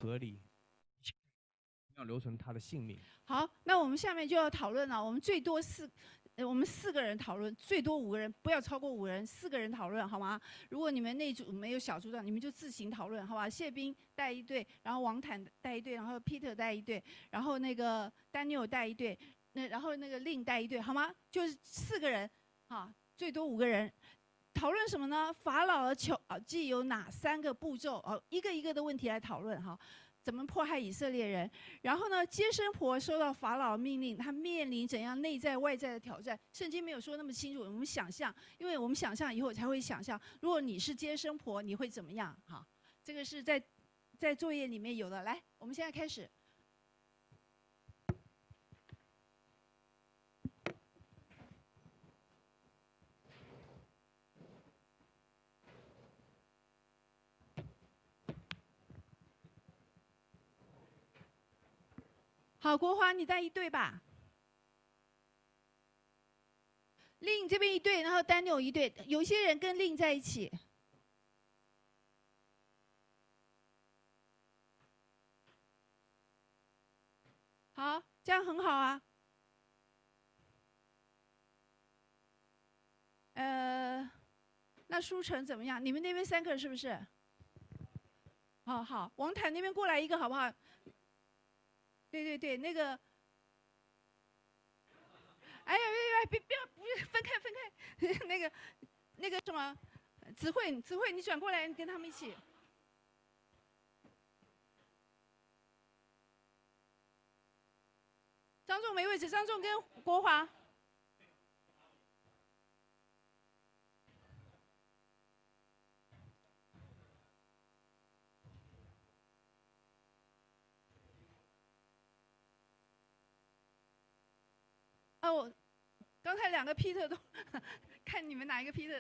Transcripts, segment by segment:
隔离，要留存他的性命。 好，那我们下面就要讨论了。我们最多我们4个人讨论，最多5个人，不要超过5人，4个人讨论，好吗？如果你们那组没有小组长，你们就自行讨论，好吧？谢斌带一队，然后王坦带一队，然后 Peter 带一队，然后那个 Daniel 带一队，然后那个 Lin 带一队，好吗？就是4个人，啊，最多5个人。讨论什么呢？法老的记有哪3个步骤？一个一个的问题来讨论哈。怎么迫害以色列人？然后呢，接生婆收到法老命令，她面临怎样内在外在的挑战？圣经没有说那么清楚，我们想象，因为我们想象以后才会想象，如果你是接生婆，你会怎么样？哈，这个是在作业里面有的。来，我们现在开始。好，国华，你带一队吧。令这边一队，然后Daniel一队，有些人跟令在一起。好，这样很好啊。那舒成怎么样？你们那边3个是不是？好，王坦那边过来一个好不好？对，那个，哎呀，别分开，那个什么，子慧，你转过来，你跟他们一起。张仲没位置，张仲跟国华。哦，刚才2个 Peter 都，看你们哪一个 Peter。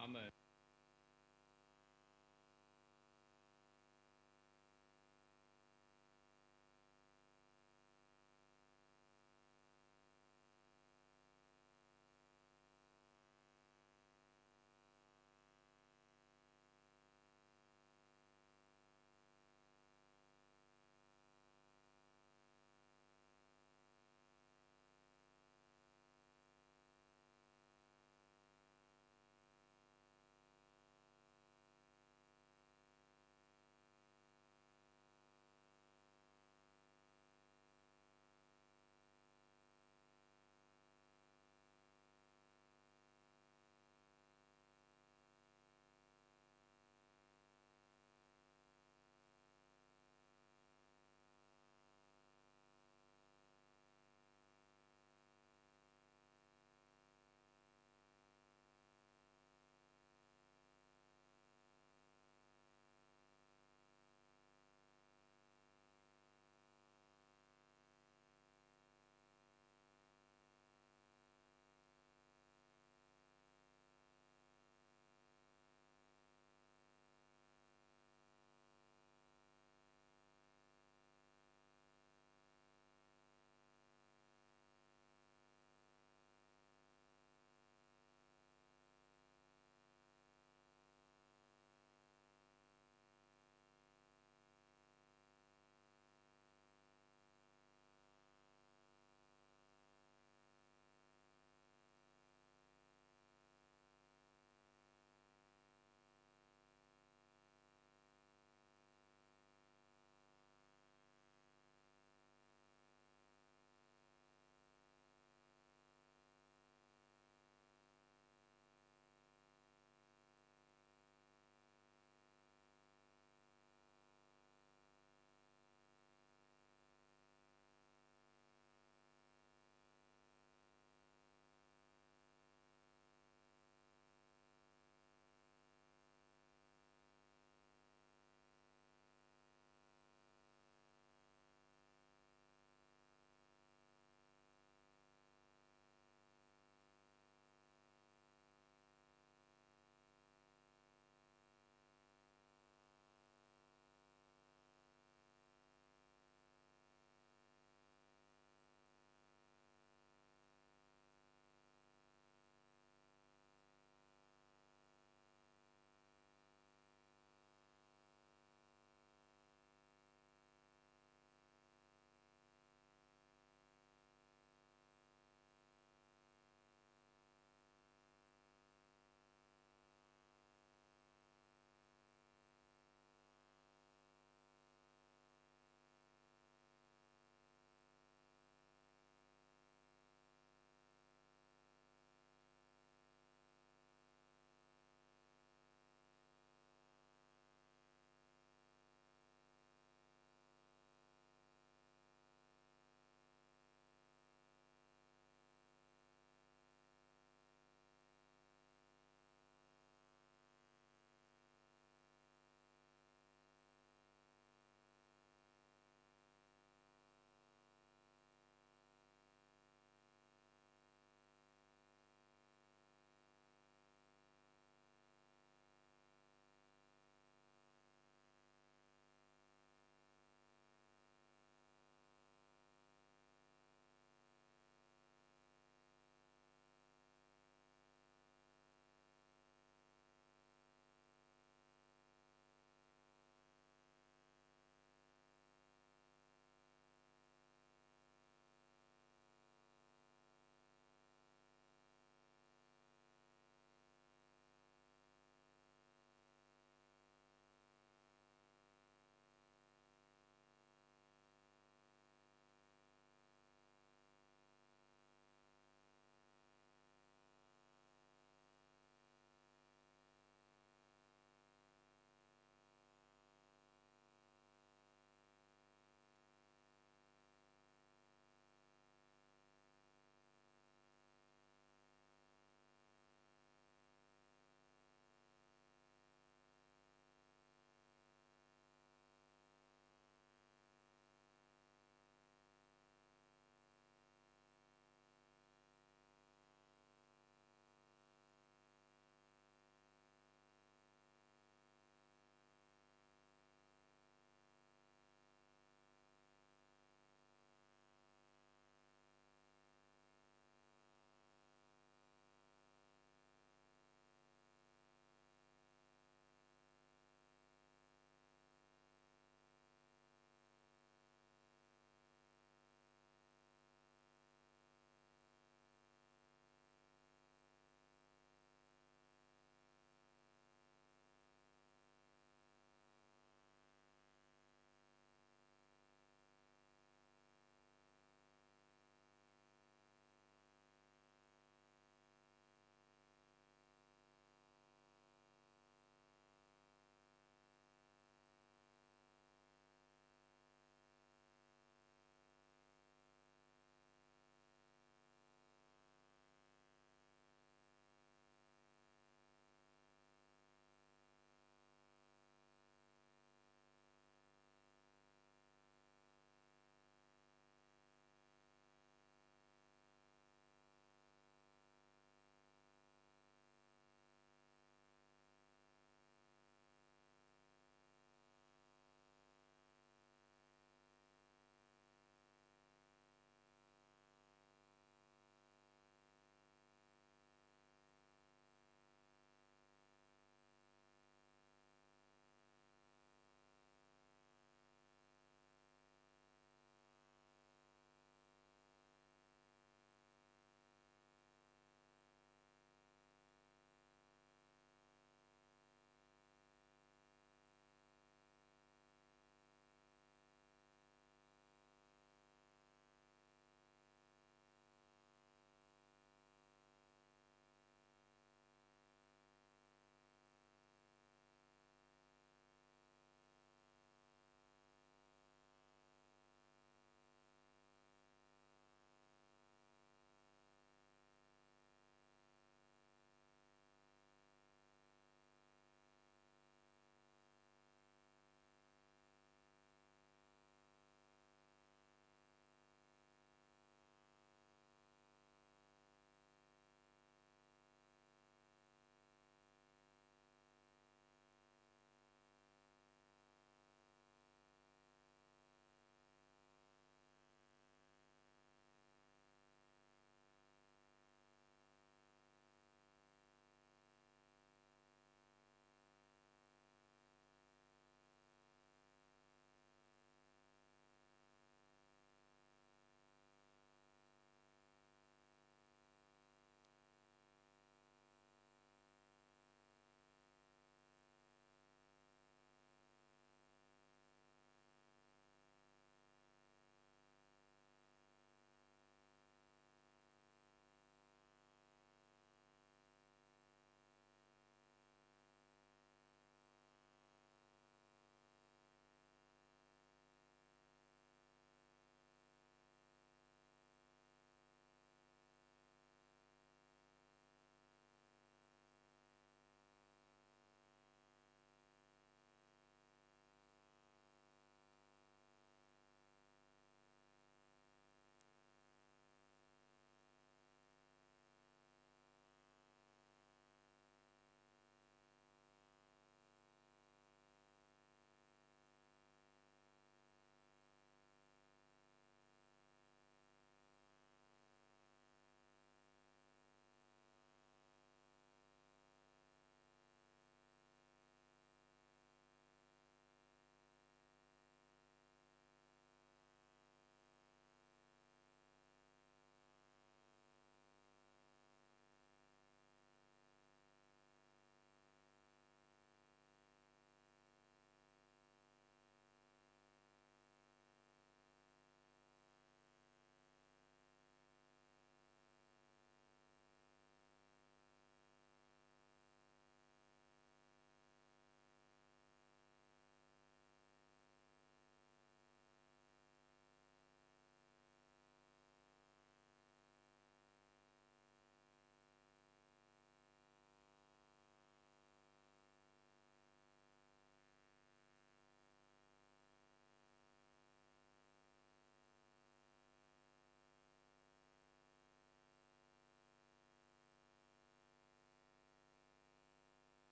他们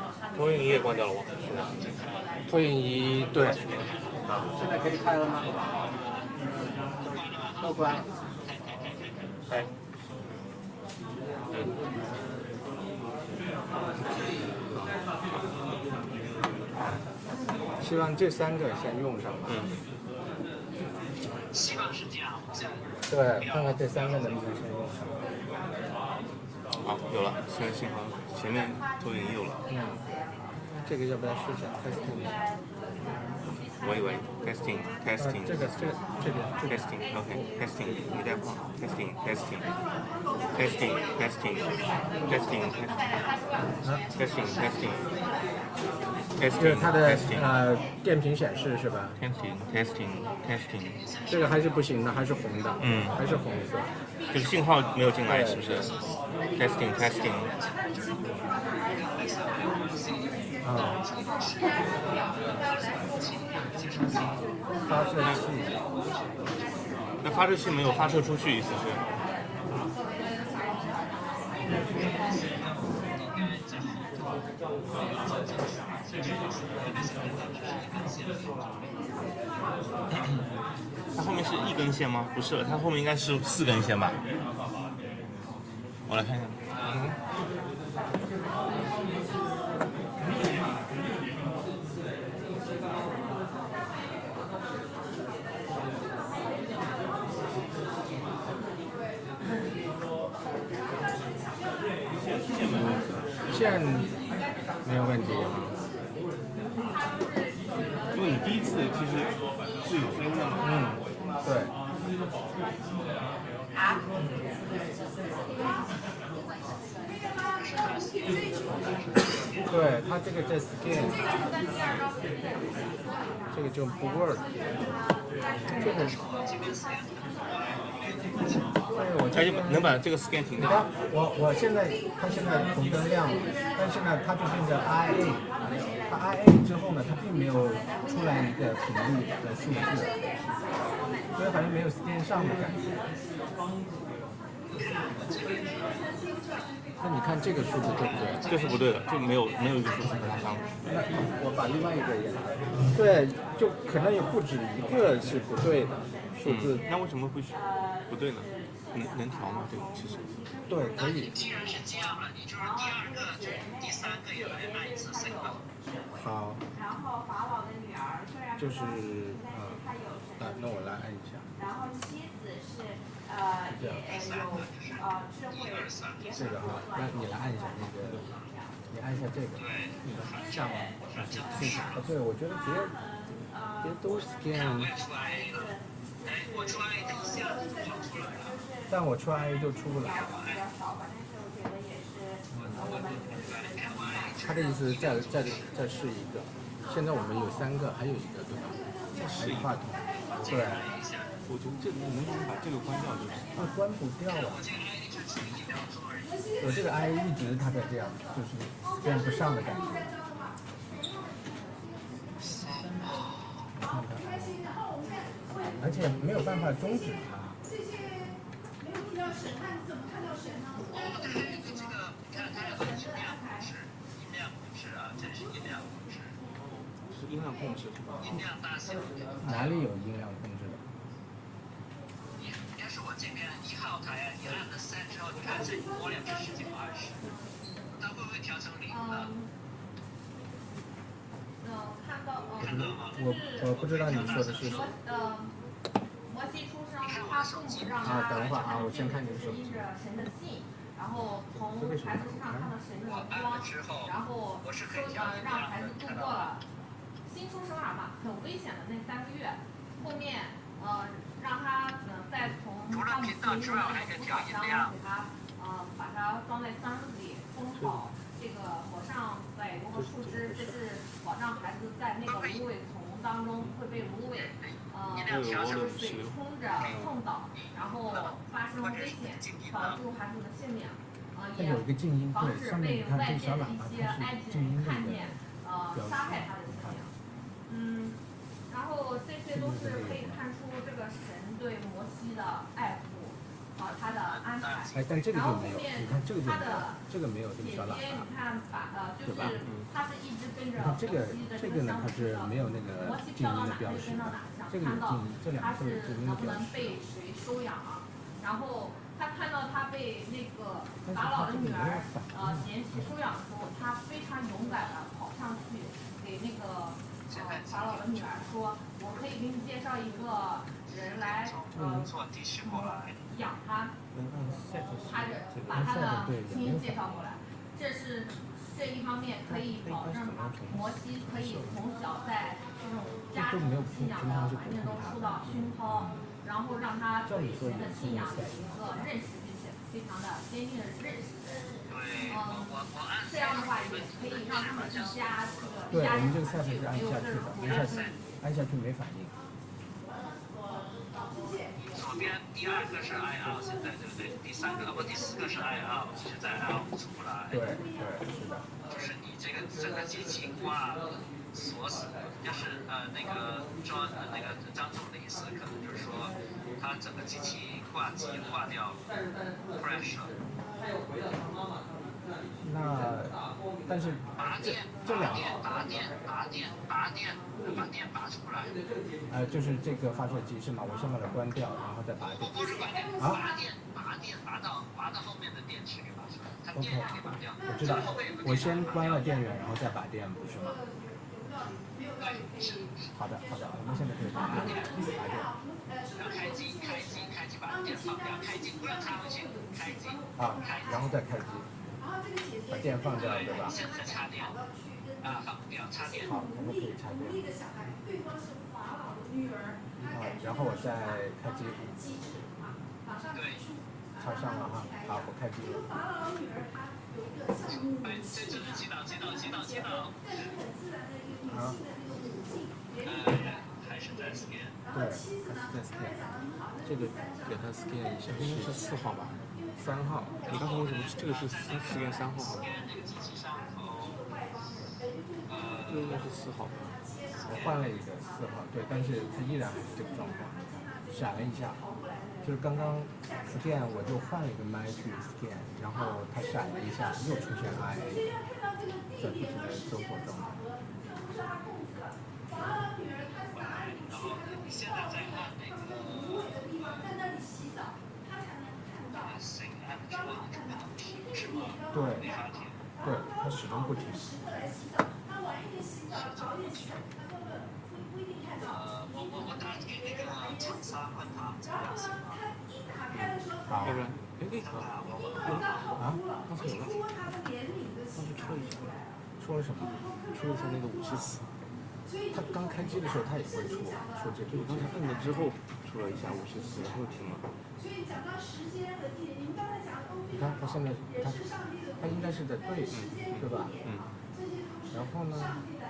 投影仪也关掉了吗？ 投影仪对。现在可以开了吗？都关了。 哎。 希望这3个先用上吧。 希望是这样。 对，看看这3个能不能先用上。 好，有了，现在信号前面投影仪有了。 这个要不要试一下 testing？ 喂 ，testing。 这边 testing，OK，testing，你在跑 testing。 就是它的电瓶显示是吧 testing。 这个还是不行的，还是红的。还是红色。 就是信号没有进来，是不是 ？testing。 发射器。 那发射器没有发射出去，意思是？它后面是1根线吗？不是，它后面应该是4根线吧？我来看一下。 线没有问题。 因为你第一次其实是有声音的嘛。 对。对，它这个在 scan， 这个就不 work。这个。 它就能把这个 scan 停掉。 我现在它现在红灯亮了，但是呢，它就变成 IA， 它 IA 之后呢，它并没有出来一个频率的数字，所以好像没有 scan 上的感觉。那你看这个数字对不对？ 这是不对的，就没有一个数字上。 那我把另外一个也拿。对，就可能有不止一个是不对的数字。 那为什么会不对呢？能调吗？这个其实。 对，可以。 既然是这样了，你就是第2个、第3个也来按一次信号。 好。 然后法老的女儿虽然就是她有神的， 那我来按一下。 然后妻子是也有智慧， 这个哈，那你来按一下那个，你按一下这个，这样吗？对，我觉得别都 scan。 我出来一下子就跑出来了。 但我出 IA 就出不来。他的意思是再试一个。现在我们有3个，还有一个对吧？还有话筒。对。 我觉得这个能不能把这个关掉就是？ 它关不掉啊。我这个 IA 一直它在这样，就是跟不上的感觉。而且没有办法终止它。 是音量控制是吧？ 音量大小。 哪里有音量控制的？ 应该是我这边1号台，你按了3之后，你看这播2是19、20，它会不会调成0呢？ 看到我不知道你说的是什么。 摩西出生，他父母让他等会儿啊，我先看你的手机。 印着神的信，然后从孩子身上看到神的光，然后让孩子度过了新出生儿嘛很危险的那3个月，后面让他再从他母亲用那个厨房箱给他把它装在箱子里封好，这个裹上载油和树枝，这是保障孩子在那个芦苇丛当中会被芦苇水冲着碰倒，然后发生危险，保住孩子的性命，也防止被外界的一些埃及人看见，杀害他的性命。然后这些都是可以看出这个神对摩西的爱护。 和他的安排。 哎，但这个就没有， 然后后面你看这个就他的这个没有这么小喇姐姐，你叭， 看就是他是一直跟着你看这个摩西的这个呢，它是没有那个摩西静音的飘到哪就标识的跟到哪，想这个有看到静音，这两他个都有是静音的标能不能识。 被谁收养啊。然后他看到他被那个但是法老它这个没有的女儿反应。 嫌弃收养的时候，他非常勇敢的跑上去给那个法老的女儿说：“我可以给你介绍一个人来养他。”他把他的亲戚介绍过来，这一方面可以保证摩西可以从小在这种家庭信仰的环境中受到熏陶，然后让他对神的信仰有一个认识，并且非常的坚定的认识。这样的话也可以让他们一家对，我们这人个菜谱是按下去的，按下去没反应。 左边第2个是 IL， 现在对不对？第4个是 IL， 现在 IL 出不来。 对对是的。 就是你这个整个机器挂锁死，就是那个张总的意思，可能就是说他整个机器挂机挂掉 crash 了。 那但是这两个拔电拔出来。 就是这个发射机是吗？我先把它关掉，然后再拔电。 不是关电，拔到后面的电池给拔出来，它电源给拔掉。 我知道，我先关了电源，然后再拔电，不是吗？好的，我们现在可以拔电。 然后开机，把电放掉，开机不让插回去，开机。 然后再开机，把电放掉，对吧？ 现在插电。放掉，插电。 好，我们可以插电。然后我再开机。 对。 插上了哈，好，我开机了。 这就是祈祷。还是在 scan。 对，还是在 scan。这个给它 scan 一下，应该是4号吧？3号。你刚才为什么这个是scan 3号？这个应该是4号。我换了一个4号，对，但是它依然还是这个状况，闪了一下。就是刚刚 scan 我就换了一个麦去 scan， 然后它闪了一下，又出现 IA， 在不停的搜索状态。 然后你现在在按那个谁按之后就不能停是吗？ 对， 没法停。 对，它始终不停。 我打给那个厂商问他这样行吗？ 好。 刚才刚才有了。刚才说一下。说了什么？说一下那个武器词。他刚开机的时候他也会说这个。我刚才摁了之后说了一下武器词，然后停了。你看他现在他应该是在对，对吧？然后呢？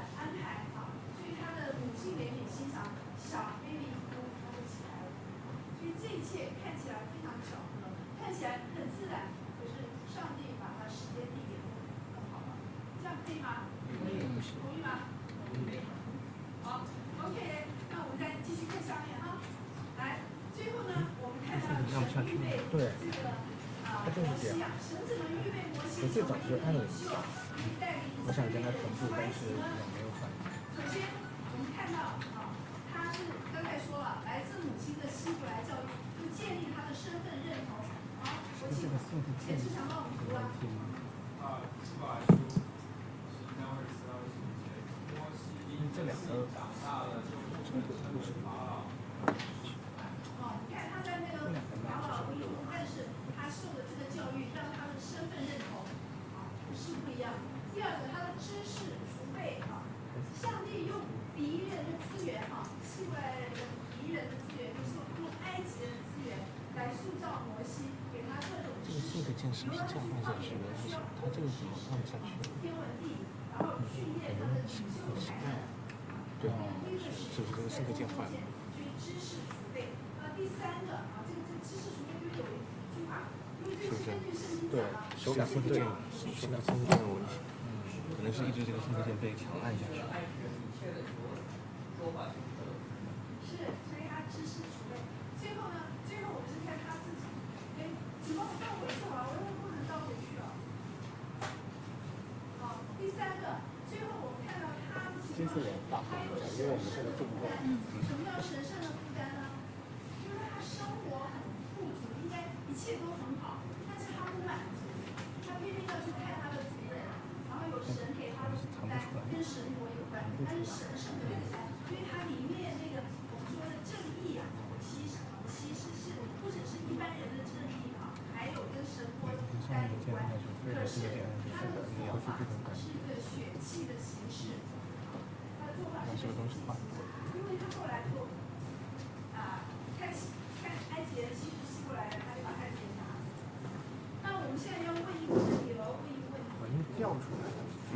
按不下去。对，它就是这样。我最早是按了一下，我想跟他同步，但是也没有反应。首先，我们看到他是刚才说了，来自母亲的希伯来教育，就建立他的身份认同。我请也是想到我们读了。这两个。键是不是这样按下去的？为什么？它这个怎么按不下去？可能是对，是不是这个4个键坏了？是不是？对，手感4个键，手感3个键有问题。可能是一直这个4个键被强按下去。是，所以它知识储备。最后我们是看他自己跟怎么倒回去啊？我又不能倒回去啊。好，第三个，最后我们看到他的情况是，他有因为我们现在做不过。什么叫神圣的负担呢？就是他生活很富足，应该一切都很好，但是他不满足，他偏偏要去看他的主人，然后有神给他的负担，跟神国有关，他是神圣的负担，因为它里面那个我们说的正义啊，其实是不只是一般人的正义啊，还有跟神国的负担有关。可是他的做法是一个血气的形式，他的做法是一个血气的形式，因为他后来就看埃及人其实吸过来了，他就把埃及人拿死。那我们现在要问一个问题了，问一个问题。 我已经调出来了。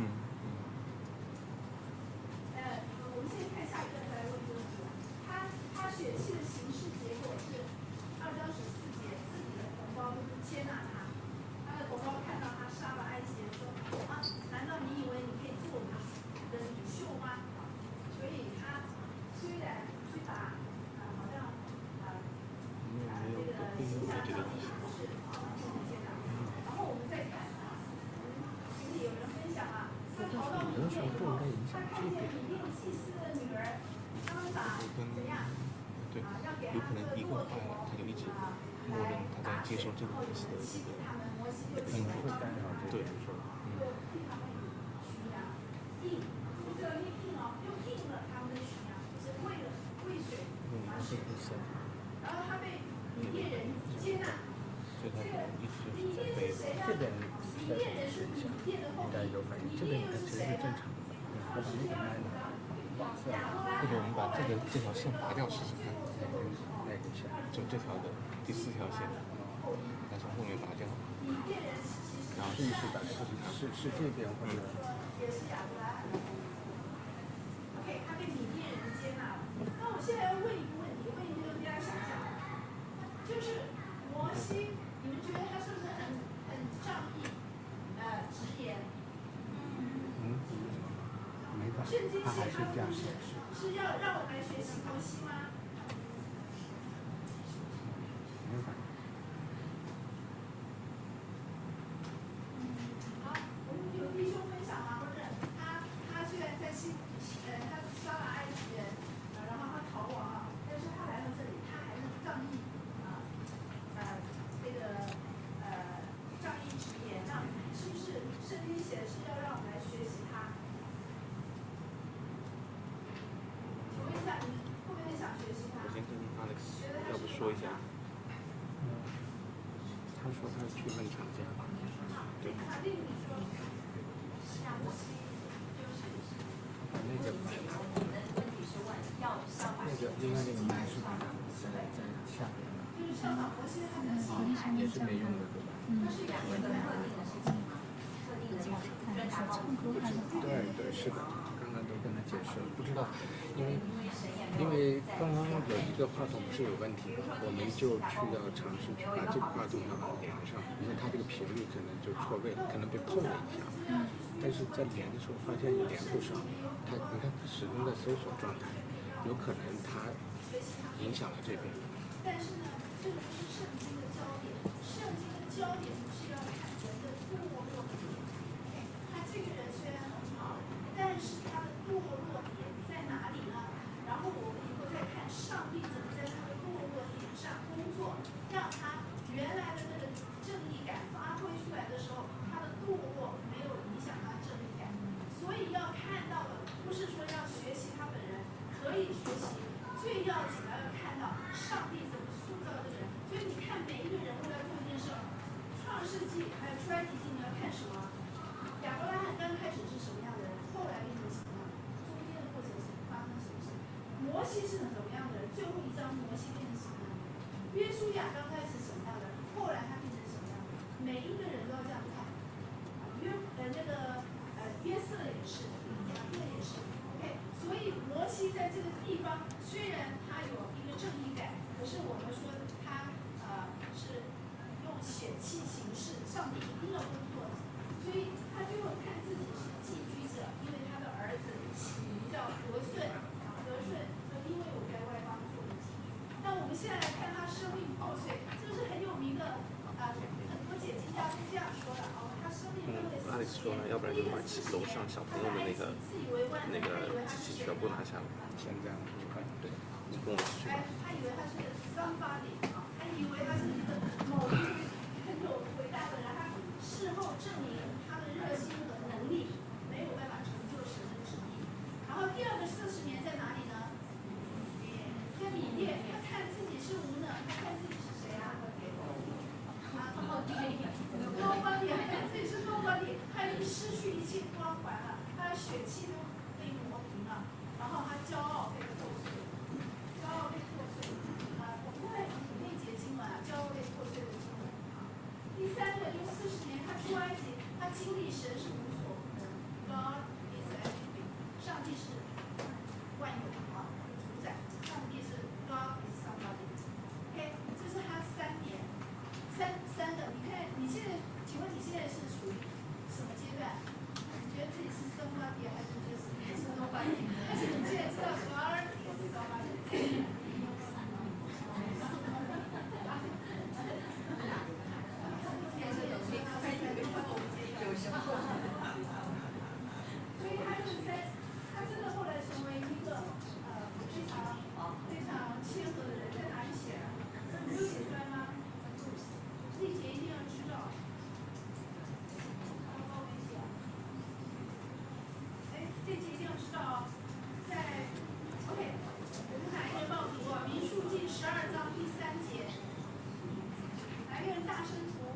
我们先看下一个，再来问一个问题。他血气的形式结果是2章14节，自己的同胞都是接纳他。他的同胞看到他杀了埃及人，说啊，难道你以为你可以做我们的领袖吗？所以他虽然去把好像这个形象上面不是接纳。然后我们再看群里有人分享啊，他逃到缅甸以后，他看见缅甸祭司的女儿，他们把怎样？ 对，有可能一个坏了，他就一直默认他在接受这个意思的会干扰这个人说。然后他被缅甸人接纳。 所以他可能一直就是在背。 这边再尝试一下，应该有反应。这边其实是正常的。我把那个麦呢， 或者我们把这条线拔掉试试看。 那个线， 就这条的第4条线，把从后面拔掉，然后试一试吧，是这边或者。 OK， 他被缅甸人接纳了。那我现在要问一个问题，问一个大家想想，就是摩西，你们觉得他是不是很仗义，直言？ 没法， 圣经他还是写他这样的故事是要让我们来学习摩西吗？ 没法。 好，我们有弟兄分享吗？或者他虽然在他杀了埃及人，然后他逃亡了，但是他来到这里，他还是仗义这个仗义直言，那是不是圣经写的是要让我们来学习他？请问一下，你会不会想学习他？ 我先跟 Alex 要不说一下。 他说他去问厂家。 对。他另一说，摩西就是把那个麦，另外那个麦是把它在下面的。 就是效仿摩西他们的也是没用的，对吧？ 它是两个特定的事情吗？特定的这个专场唱歌还是对，是的，刚刚都跟他解释了，不知道，因为刚刚有一个话筒是有问题的，我们就去要尝试去把这个话筒要把它连上，因为它这个频率可能就错位了，可能被碰了一下，但是在连的时候发现也连不上，你看它始终在搜索状态，有可能它影响了这边。 但是呢，这个不是圣经的焦点，圣经的焦点是要看人的堕落点。他这个人虽然很好，但是他的堕落点在哪里呢？然后我们以后再看上帝怎么在他的堕落点上工作，让他原来的那个正义感发挥出来的时候，他的堕落没有影响他正义感。所以要看到的不是说要学习他本人，可以学习，最要紧的要看到上帝怎么塑造这个人。所以你看每一个人物要做一件事，创世纪还有出埃及记你要看什么？亚伯拉罕刚开始是什么样的人，后来变成什么样的人？中间的过程是发生什么事？摩西是什么样的人？最后一章摩西变成什么样的人？约书亚刚开始什么样的人？后来他变成什么样的人？每一个人都要这样看。约瑟也是，雅各也是 ，OK。所以摩西在这个地方虽然他有一个正义感，可是我们说他是用血气行事，上帝一定要工作的，所以他就看自己是寄居者，因为他的儿子起名叫和顺，和顺就因为我在外邦做的寄居。那我们现在来看他生命报税，这是很有名的呢，要不然就把楼上小朋友的那个机器全部拿下来。 先这样去看。 对，你跟我一起去吧。 他以为他是 somebody 啊，他以为他是一个某一个很有伟大的人，他事后证明他的热心和能力没有办法成就神的旨意。然后第二个40年在哪里呢？在缅甸，他看自己是无能，他看自己是谁啊？nobody，看自己是 nobody， 他已经失去一切光环了，他的血气都被磨平了，然后他骄傲被破碎，骄傲被破碎啊！我们再来读那节经文啊，骄傲被破碎的经文啊。第三个就40年，他出埃及，他经历神是无所不能 ，God is everything， 上帝是万有啊，主宰，上帝是 God is somebody。OK， 这是他3点，三个。你看你现在，请问你现在是属于什么阶段？你觉得自己是 somebody 还是觉得自己是 nobody？ 但是你现在知道 God is somebody。所以他就是他真的后来成为一个非常谦和的人，在哪里写的？没有写出来吗？这节一定要知道。这节一定要知道哦，在 OK， 我们哪一个人报读啊？民数记12章第3节，哪一个人大声读？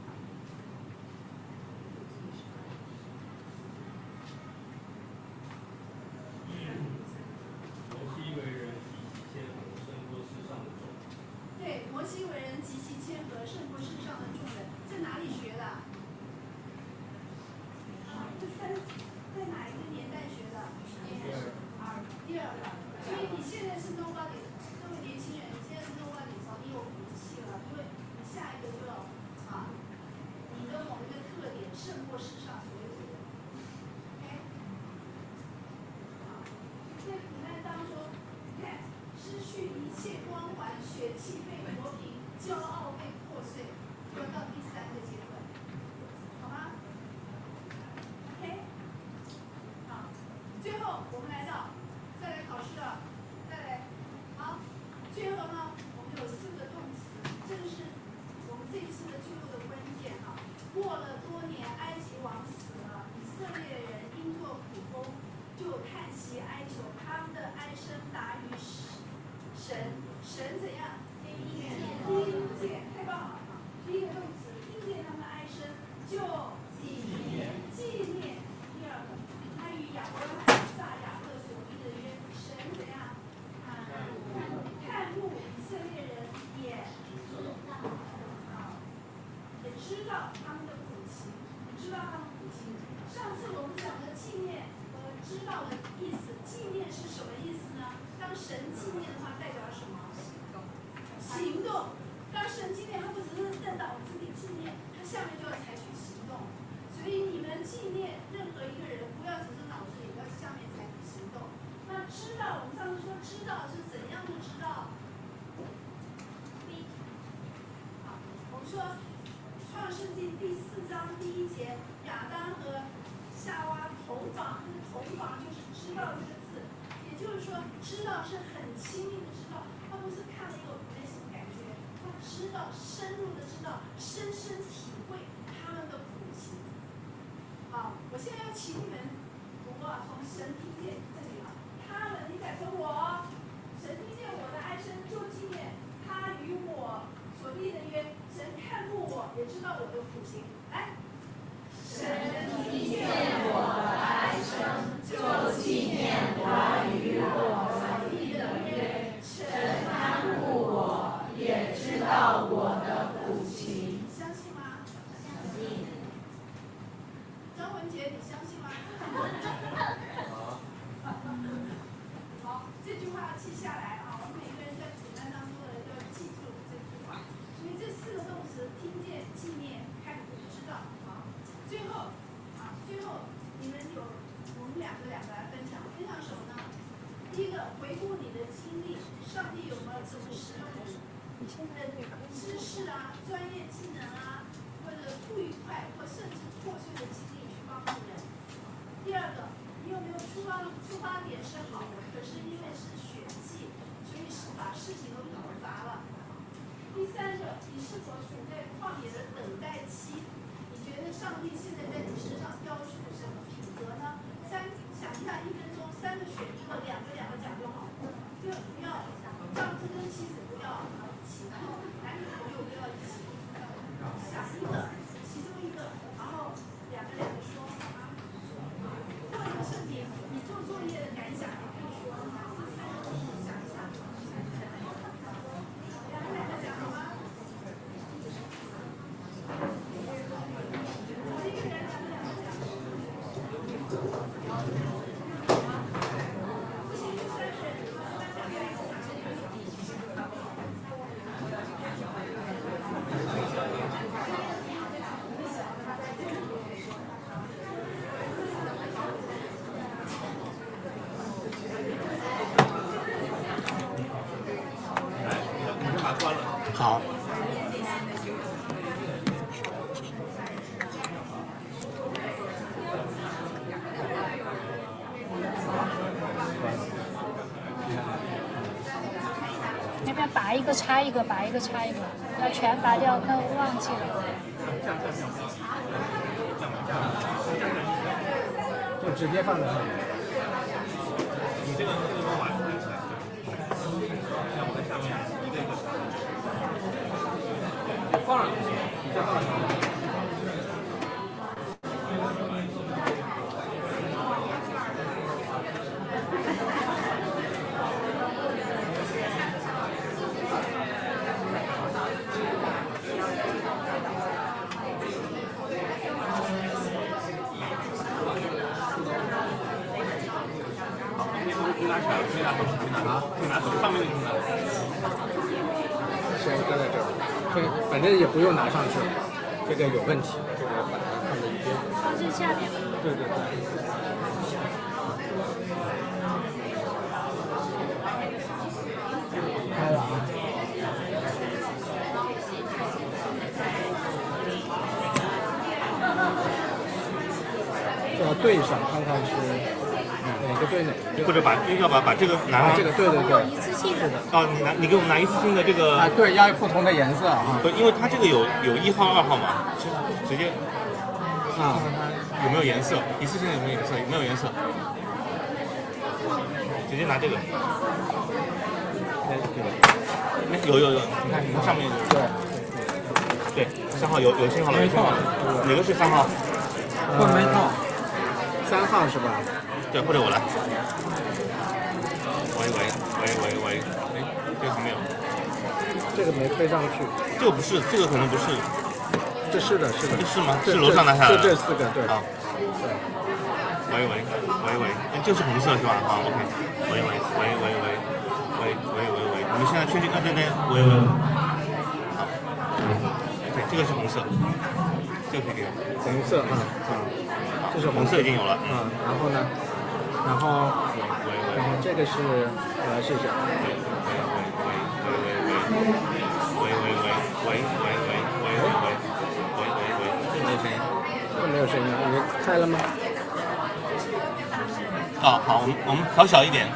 对，摩西为人极其谦和，胜过世上的众人。在哪里学的？在哪一个年代学的？第二个。所以你现在是 nobody， 各位年轻人，你现在是 nobody， 早你有福气了，因为你下一个就要你的某一个特点胜过世上所有的人。OK， 在苦难当中，你看失去一切光环，血气被磨平，骄傲被破碎，要到第3个阶段，好吗？OK， 好，最后我们再来考试了，好，最后呢，我们有4个动词，这个是我们这一次的最后的关键啊。过了多年，埃及王死了，以色列人因做苦工，就叹息哀求，他们的哀声达于神，神怎样？听见，太棒了啊！第一个动词，听见他们的哀声，就纪念。第二个，他与亚伯拉罕、撒雅各所立的约，神怎样？看顾以色列人，也知道他们的苦情，上次我们讲的纪念和知道的意思，纪念是什么意思呢？当神纪念的话，代表什么？行动。当神纪念，他不只是在脑子里纪念，他下面就要采取行动。所以你们纪念任何一个人，不要只是脑子里，要下面采取行动。那知道，我们上次说知道是怎样的知道？我们说创世纪第4章第1节，亚当和夏娃同房，这个同房就是知道这个字，也就是说知道是很亲密的知道，他不是看了以后没什么感觉，他知道深入的知道，深深体会他们的苦情。好，我现在要请你们读从神听见这里了，他们，你改成我，神听见我的哀声，就纪念他与我所立的约，神看顾我，也知道我的苦情。来，神听见我的哀声，就纪念他与我所立的约，神看顾我，也知道我的苦情。相信吗？相信。张文杰，你相信吗？好，这句话记下来啊，我们每个人在苦难当中的要记住这句话。所以这4个动词，听见、纪念、看顾、知道。好，最后你们我们两个来分享什么呢？第一个，回顾你的经历，上帝有没有怎么使用你的知识啊、专业技能啊，或者不愉快或甚至破碎的经历去帮助第二个，你有没有出发点是好的，可是因为是血气，所以是把事情都搞砸了。第三个，你是否处在旷野的等待期？你觉得上帝现在在你身上雕塑什么品格呢？想一下，1分钟3个选一个，2个讲就好。不要丈夫跟妻子不要起哄，男女朋友不要一起。想一个，其中一个，然后两个说。或者是你做作业的感想，也可以说。这3个想一下。两个讲好吗？一个人讲。 好。 要不要拔一个插一个，拔一个插一个？要全拔掉，那我忘记了。 就直接放在上面。 你这个方法看起来，像我在下面一个一个放上去，你再放上去。上面那个先搁在这儿，这个反正也不用拿上去，这个有问题，这个把它放在一边。 放最下面。 对对对。开了啊！要对上，看看是哪个对哪个。 或者把这个拿上。 这个对对对。 一次性的。 哦，你给我们拿一次性的这个。 啊，对，要有不同的颜色啊。 不，因为它这个有1号、2号嘛，直接啊， 有没有颜色？一次性有没有颜色？有没有颜色？直接拿这个。有，你看上面有。对，3号有信号了，有信号了。哪个是3号？ 我没套。3号是吧？ 对，或者我来。喂，哎，这个还没有。 这个没飞上去。 这个不是，这个可能不是。 这是的， 是吗？是楼上拿下来的。 这4个对。 啊。喂，就是红色是吧？好 ，OK。喂，你们现在确定？对，喂。好。对，这个是红色，这个可以给我。 红色这是红色已经有了。 然后呢？然后这个是我来试一下。喂，没有声音，你开了吗？ 好，我们调小一点。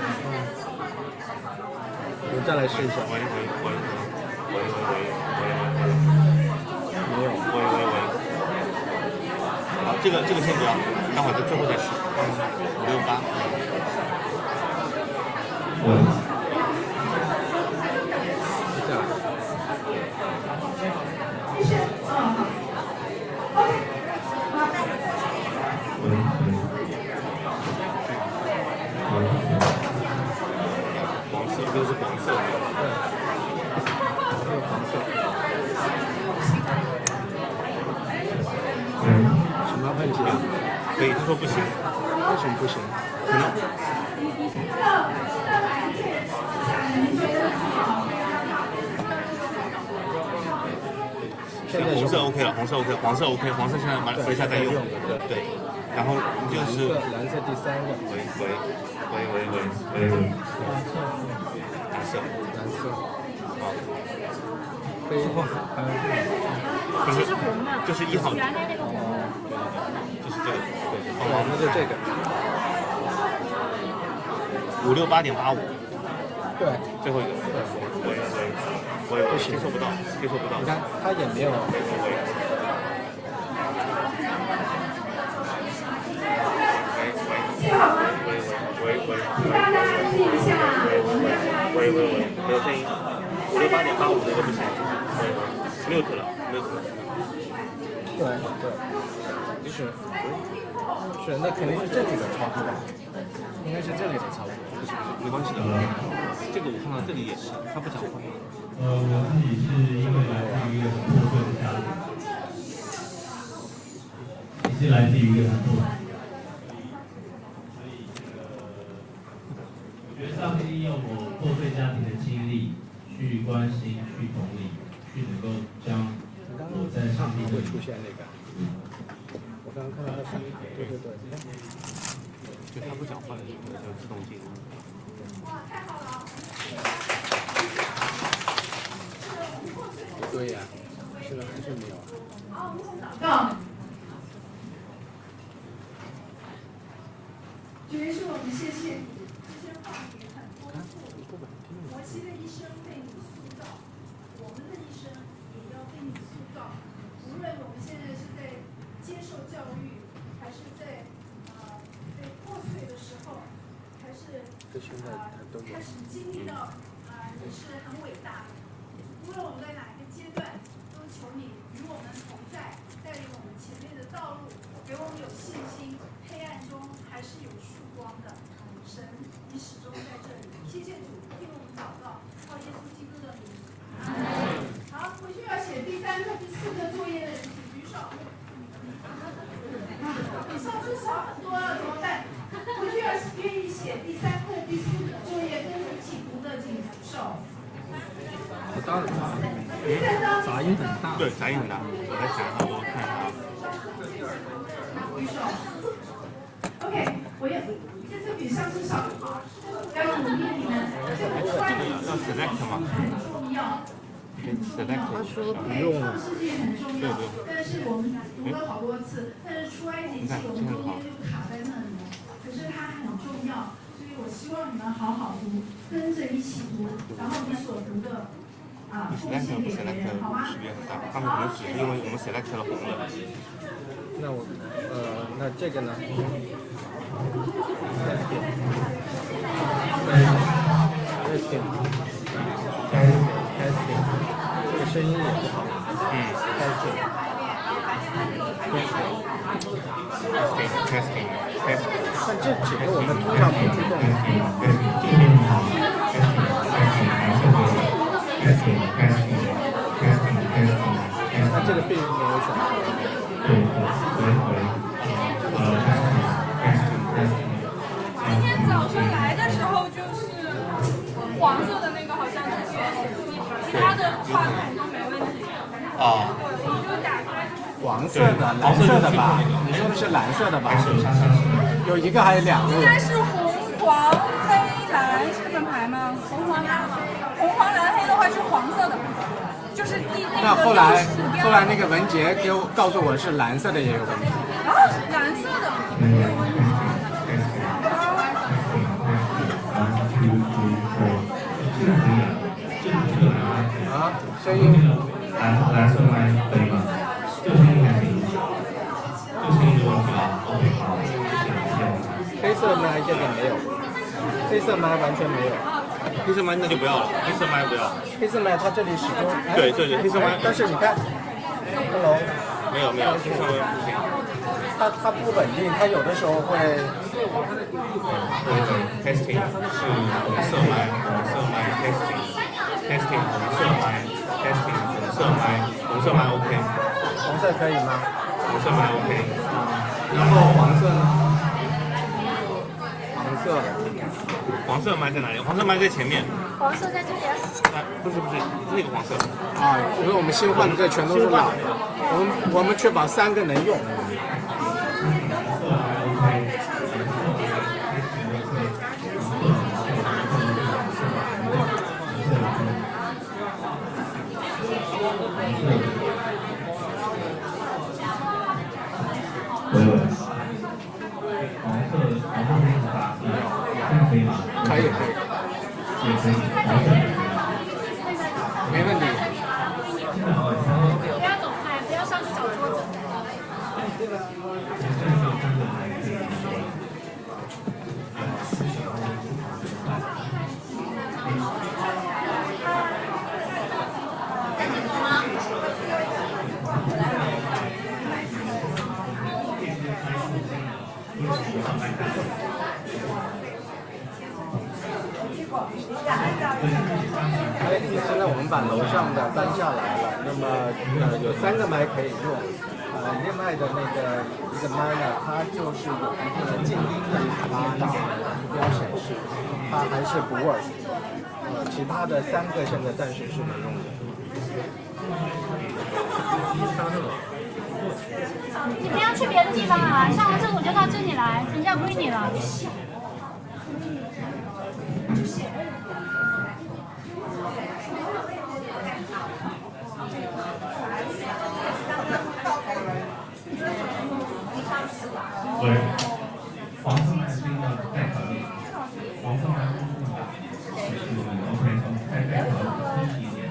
我再来试一下。 喂， 没有。 喂。好，这个先不要，待会儿最后再试。568。 这样。 黄色，这是黄色。 对，黄色。什么问题啊？ 可以，他说不行。 为什么不行？ 可能。红色 OK 了，红色 OK， 黄色 OK， 黄色现在回下在用。对。然后就是蓝色第3个。 喂。蓝色。好。 飞。 这是红的， 这是1号， 原来那个红的。 就是这个，对， 那就这个。 568.85， 对， 最后一个，我也接受不到。 你看他也没有。 喂，没有声音，568.85那个不行，mute 了。 对，是，那肯定是这里的操作，应该是这里的操作， 没关系的，这个我看到这里也是，他不讲话。 我自己是因为来自于一个很破碎的家庭，也是来自于一个很破碎的家庭，所以我觉得上帝用我破碎家庭的经历去关心、去同理、去能够将我在上帝会出现那个。我刚刚看到他声音，对， 就他不讲话的时候就自动进入。 对呀，现在还是没有。 主耶稣，我们谢谢你，这些话语很丰富。活期的一生被你塑造，我们的一生也要被你塑造。无论我们现在是在接受教育，还是在被破碎的时候，还是开始经历到你是很伟大的。无论我们在哪一个阶段，都求你与我们同在，带领我们前面的道路，给我们有信心。黑暗中还是有曙光的。神，你始终在这里。谢谢主，听我们祷告，靠耶稣基督的名。好，回去要写第3课、第4课作业的，请举手。比上次少很多了，怎么办？回去要愿意写第3课、第4课作业，跟你一起读的，请举手。 当然，杂音很大。 对，杂音很大。我在想一下，我看一下。 举手。OK， 我也这次比上次少，要鼓励你们。这个要 select 吗？ 很重要。 select。 他说不用了。 世界很重要，但是我们读了好多次，但是出埃及记我们中间就卡在那里了。可是它很重要，所以我希望你们好好读，跟着一起读，然后你所读的奉献给别人，好吗？ 区别很大，他们可能只是因为我们 select 了红的。 那我那这个呢？这个声音也不好。 testing。 但这几个我们通常不去动。那这个并没有选择。 今天早上来的时候就是黄色的那个，好像是其他的话筒都没问题。我就打开。 黄色的、蓝色的吧？你说的是蓝色的吧？有一个还是2个？ 应该是红、黄、黑、蓝是这么排吗？红、黄、蓝。红、黄、蓝、黑的话是黄色的，就是那后来那个文杰告诉我是蓝色的也有问题。 蓝色的。 声音。 蓝色麦可以吗？这个声音还可以。这个声音的问题啊 ，OK， 好， 黑色麦现在没有，黑色麦完全没有。 黑色麦那就不要了，黑色麦不要。 黑色麦它这里始终。 对，黑色麦。 但是你看 ，Hello。 没有，黑色麦不行。 它不稳定，它有的时候会。 testing 是红色麦testing 红色麦 testing 红色麦 OK。 红色可以吗？ 红色麦 OK。 然后黄色呢？黄色麦在哪里？黄色麦在前面。 黄色在这里啊？ 不是，那个黄色。 因为我们新换的这全都是老的，我们确保3个能用。 可以吗？ 可以， 也可以， 没问题。 不要走开，不要上去找桌子。 现在我们把楼上的搬下来了，那么有3个麦可以用，另外的那个一个麦呢，它就是有一个静音的拉档目标显示，它还是不 work，其他的3个现在暂时是没用的。 你不要去别的地方啊，上完厕所就到这里来，人家归你了。 对，黄色还是一个代考虑，黄色还是OK， 代考一点，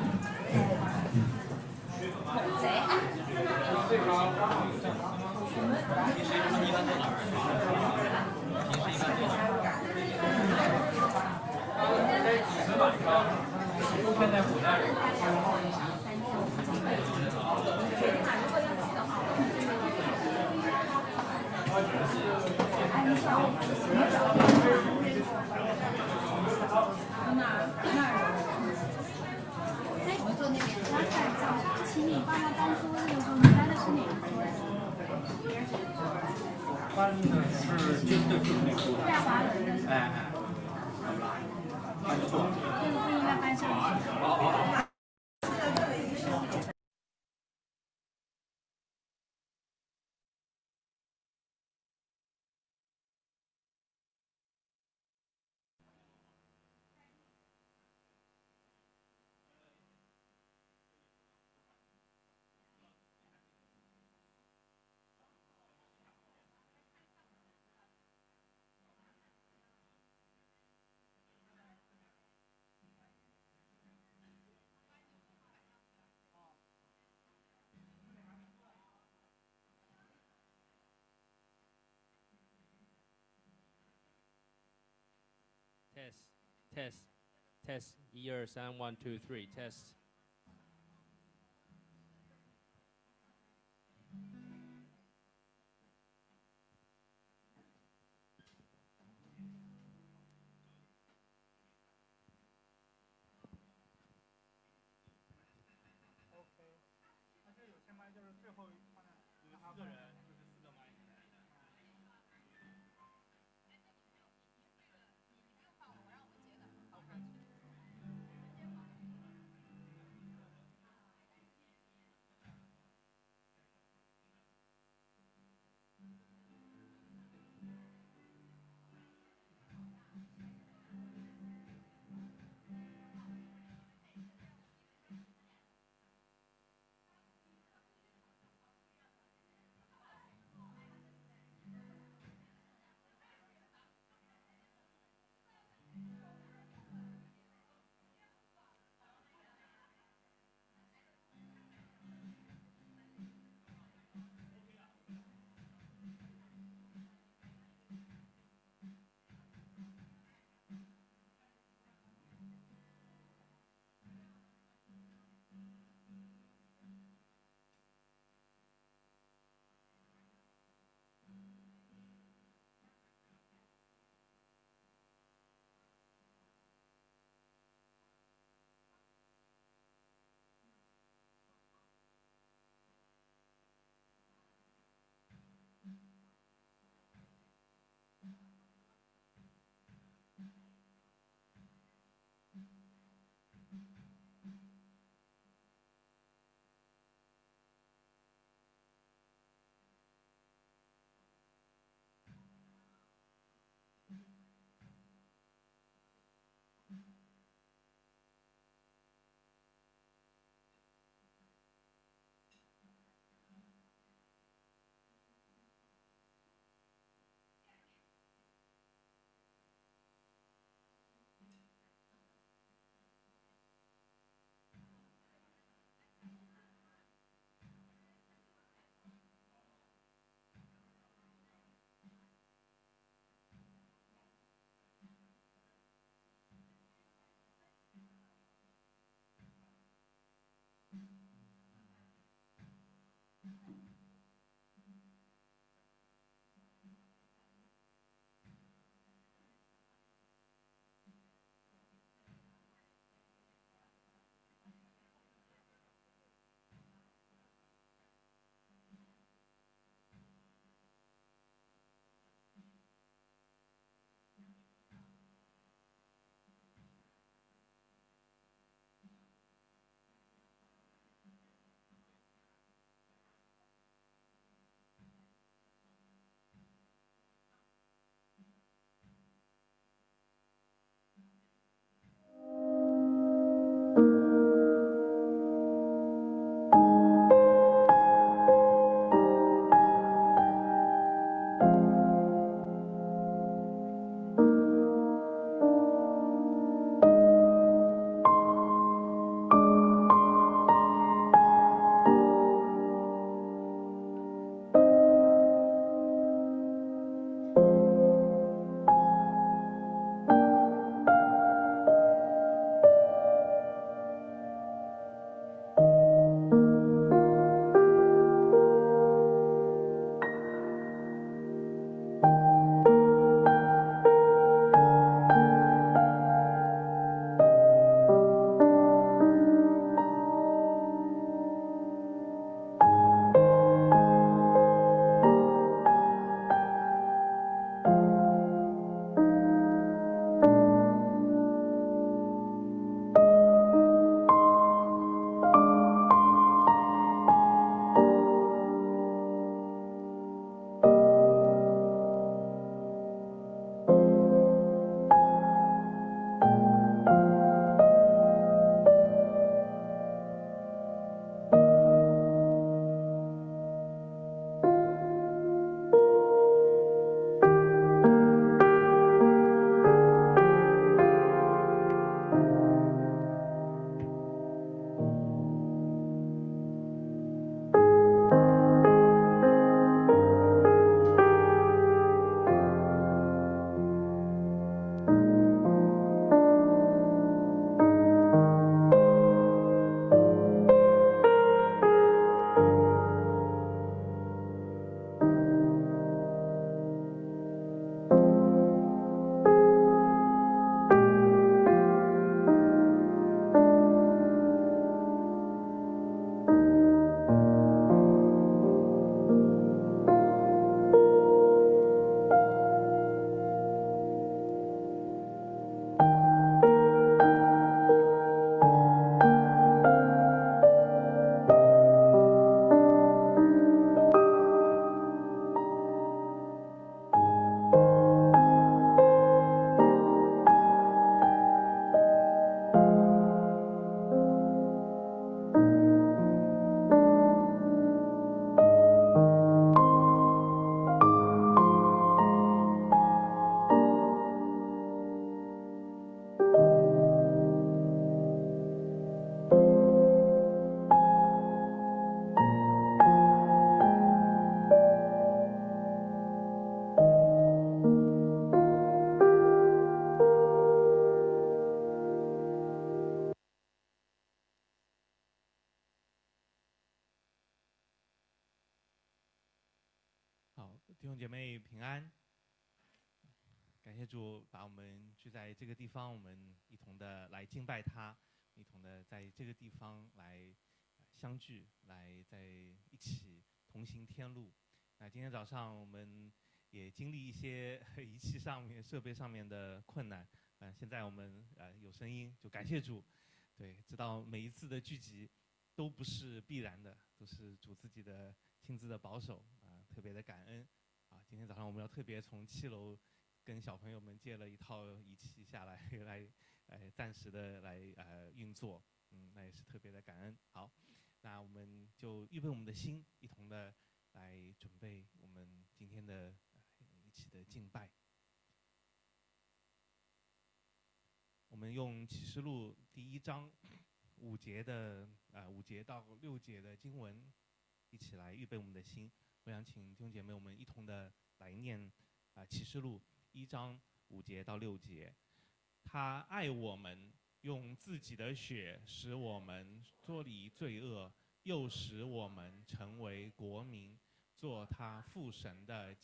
请你帮他搬桌子的时候，你搬的是哪个桌？ 搬的是真的就是那个。 带滑轮的。 搬错。 这个不应该搬上去。 Test, test, 1 2 3 1 2 3 test。 弟兄姐妹平安，感谢主把我们聚在这个地方，我们一同的来敬拜他，一同的在这个地方来相聚，来在一起同行天路。那今天早上我们也经历一些仪器上面、设备上面的困难，现在我们有声音，就感谢主。对，知道每一次的聚集都不是必然的，都是主自己的亲自的保守特别的感恩。今天早上我们要特别从7楼跟小朋友们借了一套仪器下来，暂时的来运作，那也是特别的感恩。好，那我们就预备我们的心，一同的来准备我们今天的一起的敬拜。我们用启示录第1章5节到6节的经文，一起来预备我们的心。我想请弟兄姐妹我们一同的来念启示录1章5节到6节。他爱我们，用自己的血使我们脱离罪恶，又使我们成为国民，做他父神的